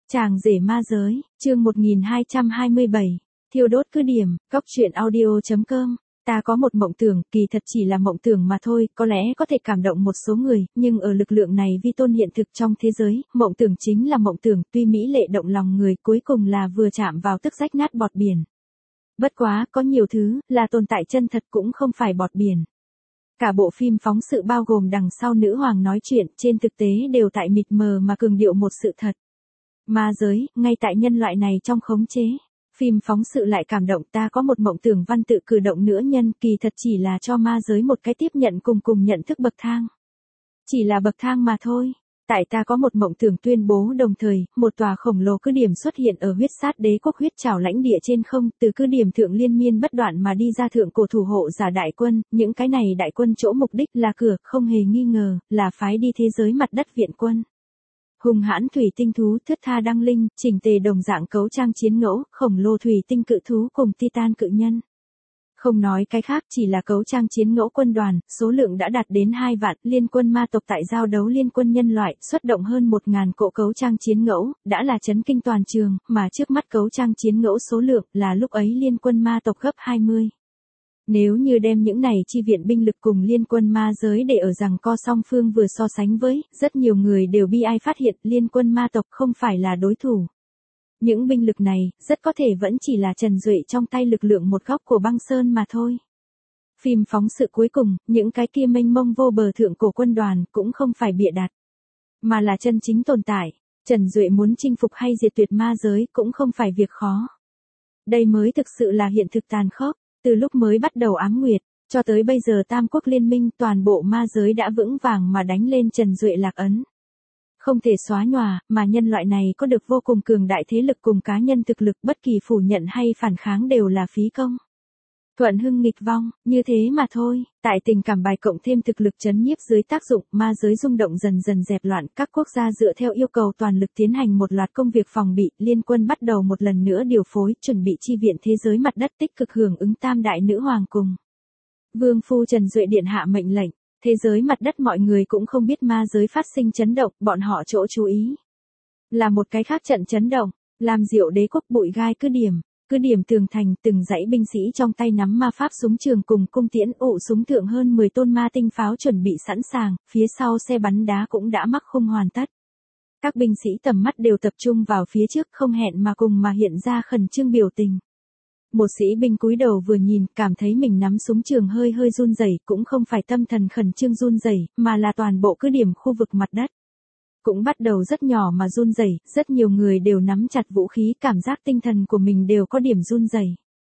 Chàng rể ma giới, chương 1227, thiêu đốt cứ điểm, góc truyện audio.com. Ta có một mộng tưởng, kỳ thật chỉ là mộng tưởng mà thôi, có lẽ có thể cảm động một số người, nhưng ở lực lượng này vi tôn hiện thực trong thế giới, mộng tưởng chính là mộng tưởng, tuy mỹ lệ động lòng người, cuối cùng là vừa chạm vào tức rách nát bọt biển. Bất quá, có nhiều thứ, là tồn tại chân thật cũng không phải bọt biển. Cả bộ phim phóng sự bao gồm đằng sau nữ hoàng nói chuyện, trên thực tế đều tại mịt mờ mà cường điệu một sự thật. Ma giới, ngay tại nhân loại này trong khống chế. Phim phóng sự lại cảm động, ta có một mộng tưởng văn tự cử động nữa nhân, kỳ thật chỉ là cho ma giới một cái tiếp nhận cùng nhận thức bậc thang. Chỉ là bậc thang mà thôi. Tại ta có một mộng tưởng tuyên bố đồng thời, một tòa khổng lồ cứ điểm xuất hiện ở huyết sát đế quốc huyết trảo lãnh địa trên không, từ cứ điểm thượng liên miên bất đoạn mà đi ra thượng cổ thủ hộ giả đại quân, những cái này đại quân chỗ mục đích là cửa, không hề nghi ngờ, là phái đi thế giới mặt đất viện quân. Hùng hãn thủy tinh thú, thướt tha đăng linh, chỉnh tề đồng dạng cấu trang chiến ngẫu, khổng lồ thủy tinh cự thú cùng titan cự nhân. Không nói cái khác, chỉ là cấu trang chiến ngẫu quân đoàn, số lượng đã đạt đến 2 vạn, liên quân ma tộc tại giao đấu liên quân nhân loại, xuất động hơn 1.000 cỗ cấu trang chiến ngẫu, đã là chấn kinh toàn trường, mà trước mắt cấu trang chiến ngẫu số lượng là lúc ấy liên quân ma tộc gấp 20. Nếu như đem những này chi viện binh lực cùng liên quân ma giới để ở rằng co song phương vừa so sánh với, rất nhiều người đều bi ai phát hiện liên quân ma tộc không phải là đối thủ. Những binh lực này, rất có thể vẫn chỉ là Trần Duệ trong tay lực lượng một góc của băng sơn mà thôi. Phim phóng sự cuối cùng, những cái kia mênh mông vô bờ thượng cổ quân đoàn cũng không phải bịa đặt, mà là chân chính tồn tại. Trần Duệ muốn chinh phục hay diệt tuyệt ma giới cũng không phải việc khó. Đây mới thực sự là hiện thực tàn khốc. Từ lúc mới bắt đầu ám nguyệt, cho tới bây giờ Tam Quốc liên minh toàn bộ ma giới đã vững vàng mà đánh lên Trần Duệ lạc ấn. Không thể xóa nhòa, mà nhân loại này có được vô cùng cường đại thế lực cùng cá nhân thực lực, bất kỳ phủ nhận hay phản kháng đều là phí công. Thuận hưng nghịch vong, như thế mà thôi. Tại tình cảm bài cộng thêm thực lực chấn nhiếp dưới tác dụng, ma giới rung động dần dần dẹp loạn, các quốc gia dựa theo yêu cầu toàn lực tiến hành một loạt công việc phòng bị, liên quân bắt đầu một lần nữa điều phối, chuẩn bị chi viện thế giới mặt đất, tích cực hưởng ứng tam đại nữ hoàng cùng Vương phu Trần Duệ điện hạ mệnh lệnh. Thế giới mặt đất mọi người cũng không biết ma giới phát sinh chấn động, bọn họ chỗ chú ý là một cái khác trận chấn động, làm Diệu đế quốc bụi gai cứ điểm tường thành, từng dãy binh sĩ trong tay nắm ma pháp súng trường cùng cung tiễn, ụ súng thượng hơn 10 tôn ma tinh pháo chuẩn bị sẵn sàng, phía sau xe bắn đá cũng đã mắc khung hoàn tất. Các binh sĩ tầm mắt đều tập trung vào phía trước, không hẹn mà cùng mà hiện ra khẩn trương biểu tình. Một sĩ binh cúi đầu vừa nhìn, cảm thấy mình nắm súng trường hơi run rẩy, cũng không phải tâm thần khẩn trương run rẩy, mà là toàn bộ cứ điểm khu vực mặt đất cũng bắt đầu rất nhỏ mà run rẩy, rất nhiều người đều nắm chặt vũ khí, cảm giác tinh thần của mình đều có điểm run rẩy.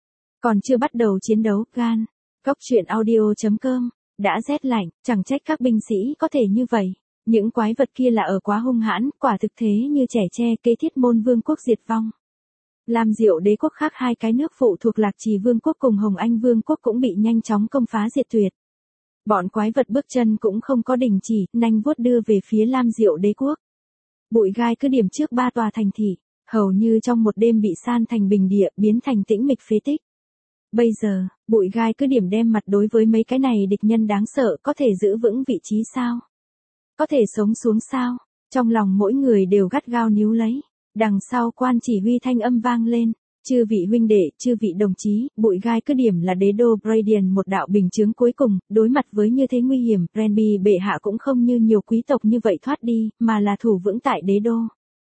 Còn chưa bắt đầu chiến đấu, gan, góc truyện audio.com, đã rét lạnh, chẳng trách các binh sĩ có thể như vậy. Những quái vật kia là ở quá hung hãn, quả thực thế như trẻ tre, kế thiết môn vương quốc diệt vong. Làm Diệu đế quốc khác hai cái nước phụ thuộc Lạc Trì vương quốc cùng Hồng Anh vương quốc cũng bị nhanh chóng công phá diệt tuyệt. Bọn quái vật bước chân cũng không có đình chỉ, nanh vuốt đưa về phía Lam Diệu đế quốc. Bụi gai cứ điểm trước 3 tòa thành thị, hầu như trong một đêm bị san thành bình địa, biến thành tĩnh mịch phế tích. Bây giờ, bụi gai cứ điểm đem mặt đối với mấy cái này địch nhân đáng sợ, có thể giữ vững vị trí sao? Có thể sống xuống sao? Trong lòng mỗi người đều gắt gao níu lấy. Đằng sau quan chỉ huy thanh âm vang lên. Chư vị huynh đệ, chư vị đồng chí, bụi gai cứ điểm là đế đô Bradian, một đạo bình chướng cuối cùng, đối mặt với như thế nguy hiểm, Branby bệ hạ cũng không như nhiều quý tộc như vậy thoát đi, mà là thủ vững tại đế đô.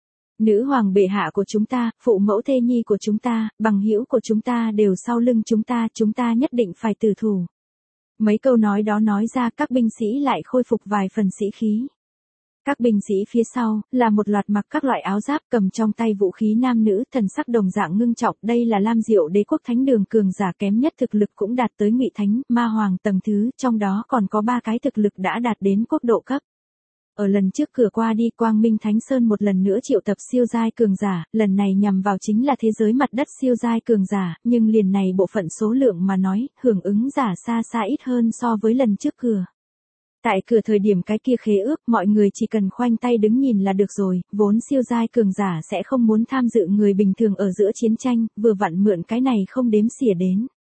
Nữ hoàng bệ hạ của chúng ta, phụ mẫu thê nhi của chúng ta, bằng hữu của chúng ta đều sau lưng chúng ta nhất định phải tử thủ. Mấy câu nói đó nói ra, các binh sĩ lại khôi phục vài phần sĩ khí. Các binh sĩ phía sau, là một loạt mặc các loại áo giáp, cầm trong tay vũ khí nam nữ, thần sắc đồng dạng ngưng trọng, đây là Lam Diệu đế quốc thánh đường cường giả kém nhất, thực lực cũng đạt tới ngụy thánh, ma hoàng tầng thứ, trong đó còn có 3 cái thực lực đã đạt đến quốc độ cấp. Ở lần trước cửa qua đi, Quang Minh Thánh Sơn một lần nữa triệu tập siêu giai cường giả, lần này nhằm vào chính là thế giới mặt đất siêu giai cường giả, nhưng liền này bộ phận số lượng mà nói, hưởng ứng giả xa ít hơn so với lần trước cửa. Tại cửa thời điểm cái kia khế ước, mọi người chỉ cần khoanh tay đứng nhìn là được rồi, vốn siêu giai cường giả sẽ không muốn tham dự người bình thường ở giữa chiến tranh, vừa vặn mượn cái này không đếm xỉa đến.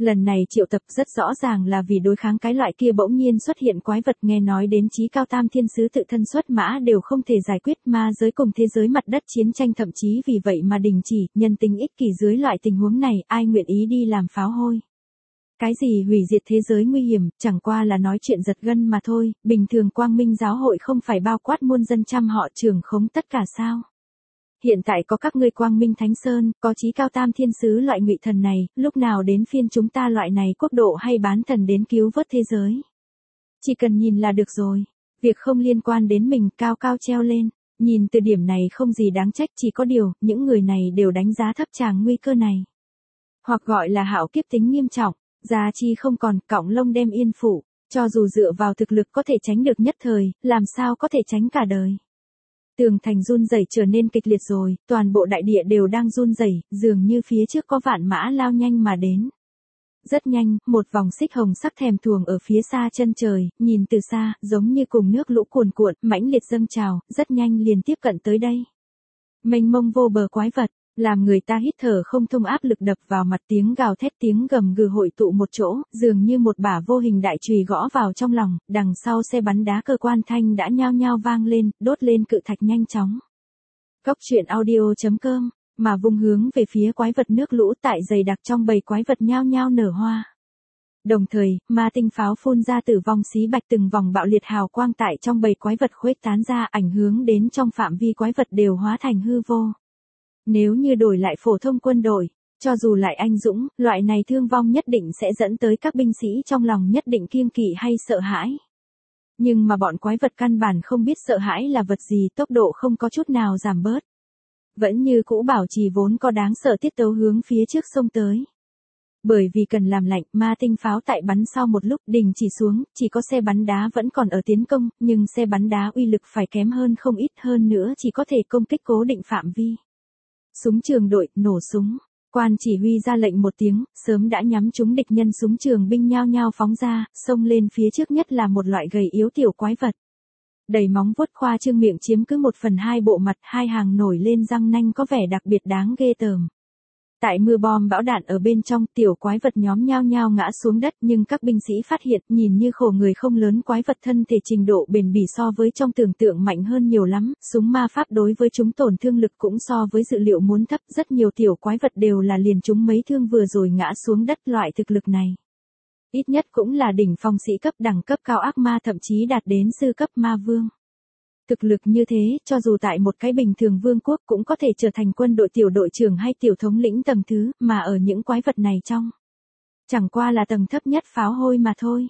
Lần này triệu tập rất rõ ràng là vì đối kháng cái loại kia bỗng nhiên xuất hiện quái vật, nghe nói đến chí cao tam thiên sứ tự thân xuất mã đều không thể giải quyết, ma giới cùng thế giới mặt đất chiến tranh thậm chí vì vậy mà đình chỉ, nhân tính ích kỷ dưới loại tình huống này ai nguyện ý đi làm pháo hôi. Cái gì hủy diệt thế giới nguy hiểm, chẳng qua là nói chuyện giật gân mà thôi, bình thường quang minh giáo hội không phải bao quát muôn dân trăm họ trưởng khống tất cả sao. Hiện tại có các ngươi quang minh thánh sơn, có chí cao tam thiên sứ loại ngụy thần này, lúc nào đến phiên chúng ta loại này quốc độ hay bán thần đến cứu vớt thế giới. Chỉ cần nhìn là được rồi, việc không liên quan đến mình cao cao treo lên, nhìn từ điểm này không gì đáng trách, chỉ có điều, những người này đều đánh giá thấp tràng nguy cơ này. Hoặc gọi là hạo kiếp tính nghiêm trọng, giá chi không còn, cọng lông đem yên phủ, cho dù dựa vào thực lực có thể tránh được nhất thời, làm sao có thể tránh cả đời. Tường thành run rẩy trở nên kịch liệt rồi, toàn bộ đại địa đều đang run rẩy, dường như phía trước có vạn mã lao nhanh mà đến. Rất nhanh, một vòng xích hồng sắc thèm thuồng ở phía xa chân trời, nhìn từ xa, giống như cùng nước lũ cuồn cuộn, mãnh liệt dâng trào, rất nhanh liền tiếp cận tới đây. Mênh mông vô bờ quái vật, làm người ta hít thở không thông, áp lực đập vào mặt, tiếng gào thét tiếng gầm gừ hội tụ một chỗ, dường như một bả vô hình đại chùy gõ vào trong lòng, đằng sau xe bắn đá cơ quan thanh đã nhao nhao vang lên, đốt lên cự thạch nhanh chóng. Góc truyện audio.com, mà vùng hướng về phía quái vật nước lũ tại dày đặc trong bầy quái vật nhao nhao nở hoa. Đồng thời, ma tinh pháo phun ra tử vong xí bạch, từng vòng bạo liệt hào quang tại trong bầy quái vật khuếch tán ra, ảnh hưởng đến trong phạm vi quái vật đều hóa thành hư vô. Nếu như đổi lại phổ thông quân đội, cho dù lại anh dũng, loại này thương vong nhất định sẽ dẫn tới các binh sĩ trong lòng nhất định kiêng kỵ hay sợ hãi. Nhưng mà bọn quái vật căn bản không biết sợ hãi là vật gì, tốc độ không có chút nào giảm bớt. Vẫn như cũ bảo trì vốn có đáng sợ tiết tấu hướng phía trước sông tới. Bởi vì cần làm lạnh, ma tinh pháo tại bắn sau một lúc đình chỉ xuống, chỉ có xe bắn đá vẫn còn ở tiến công, nhưng xe bắn đá uy lực phải kém hơn không ít, hơn nữa chỉ có thể công kích cố định phạm vi. Súng trường đội, nổ súng. Quan chỉ huy ra lệnh một tiếng, sớm đã nhắm trúng địch nhân, súng trường binh nhao nhao phóng ra, xông lên phía trước, nhất là một loại gầy yếu tiểu quái vật. Đầy móng vuốt khoa trương, miệng chiếm cứ 1/2 bộ mặt, hai hàng nổi lên răng nanh có vẻ đặc biệt đáng ghê tởm. Tại mưa bom bão đạn ở bên trong, tiểu quái vật nhóm nhao nhao ngã xuống đất, nhưng các binh sĩ phát hiện, nhìn như khổ người không lớn, quái vật thân thể trình độ bền bỉ so với trong tưởng tượng mạnh hơn nhiều lắm, súng ma pháp đối với chúng tổn thương lực cũng so với dự liệu muốn thấp, rất nhiều tiểu quái vật đều là liền chúng mấy thương vừa rồi ngã xuống đất, loại thực lực này. Ít nhất cũng là đỉnh phong sĩ cấp, đẳng cấp cao ác ma, thậm chí đạt đến sư cấp ma vương. Thực lực như thế, cho dù tại một cái bình thường vương quốc cũng có thể trở thành quân đội tiểu đội trưởng hay tiểu thống lĩnh tầng thứ, mà ở những quái vật này trong. Chẳng qua là tầng thấp nhất pháo hôi mà thôi.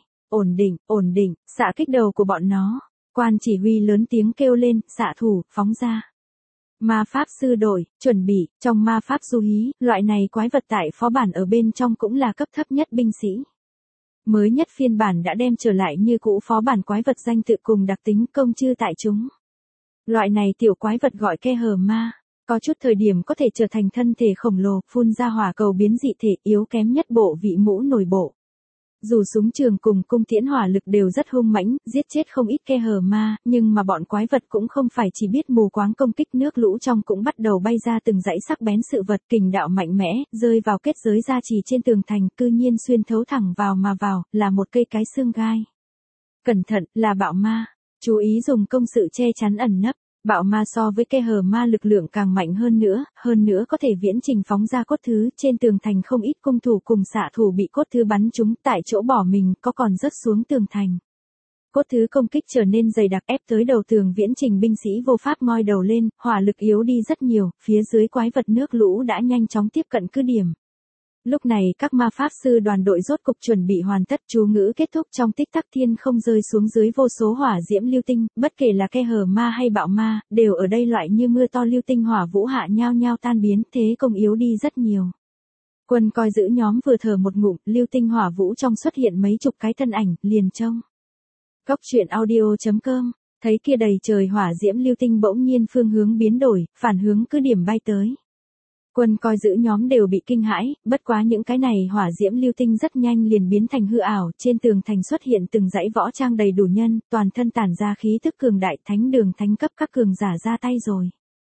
Ổn định, xạ kích đầu của bọn nó. Quan chỉ huy lớn tiếng kêu lên, xạ thủ, phóng ra. Ma pháp sư đội, chuẩn bị, trong ma pháp du hí, loại này quái vật tại phó bản ở bên trong cũng là cấp thấp nhất binh sĩ. Mới nhất phiên bản đã đem trở lại như cũ phó bản quái vật danh tự cùng đặc tính công chư tại chúng. Loại này tiểu quái vật gọi ke hờ ma, có chút thời điểm có thể trở thành thân thể khổng lồ, phun ra hỏa cầu biến dị thể, yếu kém nhất bộ vị mũ nổi bộ. Dù súng trường cùng cung tiễn hỏa lực đều rất hung mãnh, giết chết không ít ke hờ ma, nhưng mà bọn quái vật cũng không phải chỉ biết mù quáng công kích, nước lũ trong cũng bắt đầu bay ra từng dãy sắc bén sự vật, kình đạo mạnh mẽ, rơi vào kết giới gia trì trên tường thành, cư nhiên xuyên thấu thẳng vào mà vào, là một cây cái xương gai. Cẩn thận, là bạo ma, chú ý dùng công sự che chắn ẩn nấp. Bạo ma so với ke hờ ma lực lượng càng mạnh hơn nữa có thể viễn trình phóng ra cốt thứ, trên tường thành không ít cung thủ cùng xạ thủ bị cốt thứ bắn trúng, tại chỗ bỏ mình, có còn rớt xuống tường thành. Cốt thứ công kích trở nên dày đặc, ép tới đầu tường, viễn trình binh sĩ vô pháp ngoi đầu lên, hỏa lực yếu đi rất nhiều, phía dưới quái vật nước lũ đã nhanh chóng tiếp cận cứ điểm. Lúc này các ma pháp sư đoàn đội rốt cục chuẩn bị hoàn tất, chú ngữ kết thúc, trong tích tắc thiên không rơi xuống dưới vô số hỏa diễm lưu tinh, bất kể là ke hờ ma hay bạo ma, đều ở đây loại như mưa to lưu tinh hỏa vũ hạ nhao nhao tan biến, thế công yếu đi rất nhiều. Quân coi giữ nhóm vừa thở một ngụm, lưu tinh hỏa vũ trong xuất hiện mấy chục cái thân ảnh, liền trông. Góc truyện audio.com, thấy kia đầy trời hỏa diễm lưu tinh bỗng nhiên phương hướng biến đổi, phản hướng cứ điểm bay tới. Quân coi giữ nhóm đều bị kinh hãi, bất quá những cái này hỏa diễm lưu tinh rất nhanh liền biến thành hư ảo, trên tường thành xuất hiện từng dãy võ trang đầy đủ nhân, toàn thân tản ra khí tức cường đại, thánh đường thánh cấp các cường giả ra tay rồi.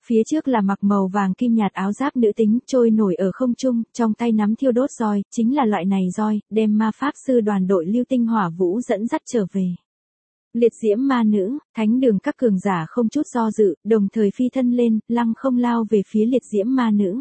Phía trước là mặc màu vàng kim nhạt áo giáp nữ tính trôi nổi ở không trung, trong tay nắm thiêu đốt roi, chính là loại này roi, đem ma pháp sư đoàn đội lưu tinh hỏa vũ dẫn dắt trở về. Liệt diễm ma nữ, thánh đường các cường giả không chút do dự, đồng thời phi thân lên, lăng không lao về phía liệt diễm ma nữ.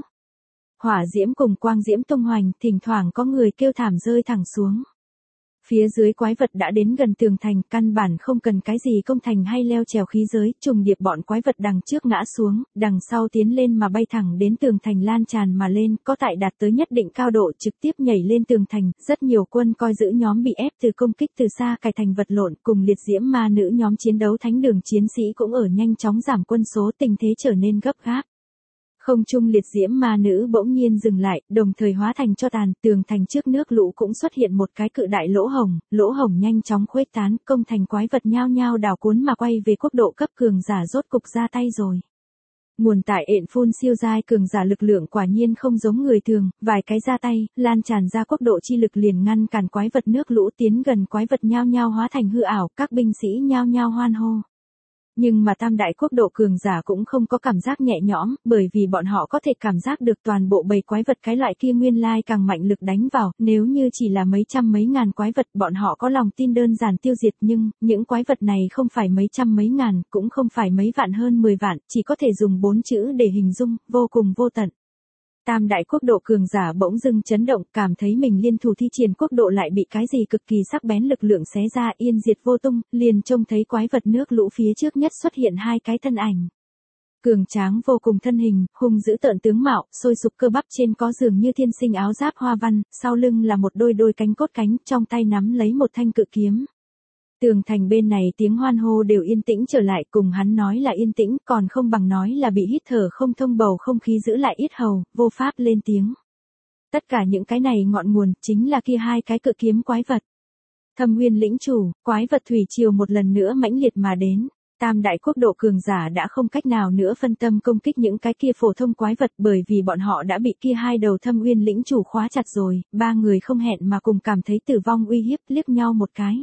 Hỏa diễm cùng quang diễm tung hoành, thỉnh thoảng có người kêu thảm rơi thẳng xuống. Phía dưới quái vật đã đến gần tường thành, căn bản không cần cái gì công thành hay leo trèo khí giới, trùng điệp bọn quái vật đằng trước ngã xuống, đằng sau tiến lên mà bay thẳng đến tường thành lan tràn mà lên, có tại đạt tới nhất định cao độ trực tiếp nhảy lên tường thành, rất nhiều quân coi giữ nhóm bị ép từ công kích từ xa cài thành vật lộn, cùng liệt diễm ma nữ nhóm chiến đấu thánh đường chiến sĩ cũng ở nhanh chóng giảm quân số, tình thế trở nên gấp gáp. Không trung liệt diễm ma nữ bỗng nhiên dừng lại, đồng thời hóa thành cho tàn, tường thành trước nước lũ cũng xuất hiện một cái cự đại lỗ hổng nhanh chóng khuếch tán, công thành quái vật nhao nhao đảo cuốn mà quay về quốc độ cấp cường giả rốt cục ra tay rồi. Nguồn tại ện phun siêu giai cường giả lực lượng quả nhiên không giống người thường, vài cái ra tay, lan tràn ra quốc độ chi lực liền ngăn cản quái vật nước lũ tiến gần, quái vật nhao nhao hóa thành hư ảo, các binh sĩ nhao nhao hoan hô. Nhưng mà tam đại quốc độ cường giả cũng không có cảm giác nhẹ nhõm, bởi vì bọn họ có thể cảm giác được toàn bộ bầy quái vật cái loại kia nguyên lai càng mạnh lực đánh vào, nếu như chỉ là mấy trăm mấy ngàn quái vật bọn họ có lòng tin đơn giản tiêu diệt, nhưng, những quái vật này không phải mấy trăm mấy ngàn, cũng không phải mấy vạn hơn 10 vạn, chỉ có thể dùng 4 chữ để hình dung, vô cùng vô tận. Tam đại quốc độ cường giả bỗng dưng chấn động, cảm thấy mình liên thủ thi triển quốc độ lại bị cái gì cực kỳ sắc bén lực lượng xé ra yên diệt vô tung, liền trông thấy quái vật nước lũ phía trước nhất xuất hiện hai cái thân ảnh. Cường tráng vô cùng thân hình, hung dữ tợn tướng mạo, sôi sục cơ bắp trên có dường như thiên sinh áo giáp hoa văn, sau lưng là một đôi cánh cốt cánh, trong tay nắm lấy một thanh cự kiếm. Tường thành bên này tiếng hoan hô đều yên tĩnh trở lại, cùng hắn nói là yên tĩnh, còn không bằng nói là bị hít thở không thông, bầu không khí giữ lại yết hầu, vô pháp lên tiếng. Tất cả những cái này ngọn nguồn, chính là kia hai cái cự kiếm quái vật. Thâm Nguyên lĩnh chủ, quái vật thủy triều một lần nữa mãnh liệt mà đến. Tam đại quốc độ cường giả đã không cách nào nữa phân tâm công kích những cái kia phổ thông quái vật, bởi vì bọn họ đã bị kia hai đầu Thâm Nguyên lĩnh chủ khóa chặt rồi, ba người không hẹn mà cùng cảm thấy tử vong uy hiếp, liếc nhau một cái.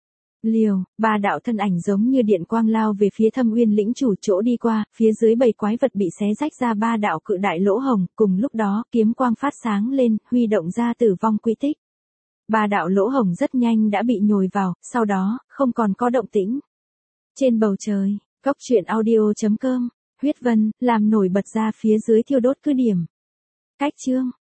Liều, ba đạo thân ảnh giống như điện quang lao về phía Thâm Nguyên lĩnh chủ chỗ đi qua, phía dưới bầy quái vật bị xé rách ra ba đạo cự đại lỗ hồng, cùng lúc đó kiếm quang phát sáng lên, huy động ra tử vong quy tích. Ba đạo lỗ hồng rất nhanh đã bị nhồi vào, sau đó, không còn có động tĩnh. Trên bầu trời, góc truyện audio.com, huyết vân, làm nổi bật ra phía dưới thiêu đốt cứ điểm. Cách chương.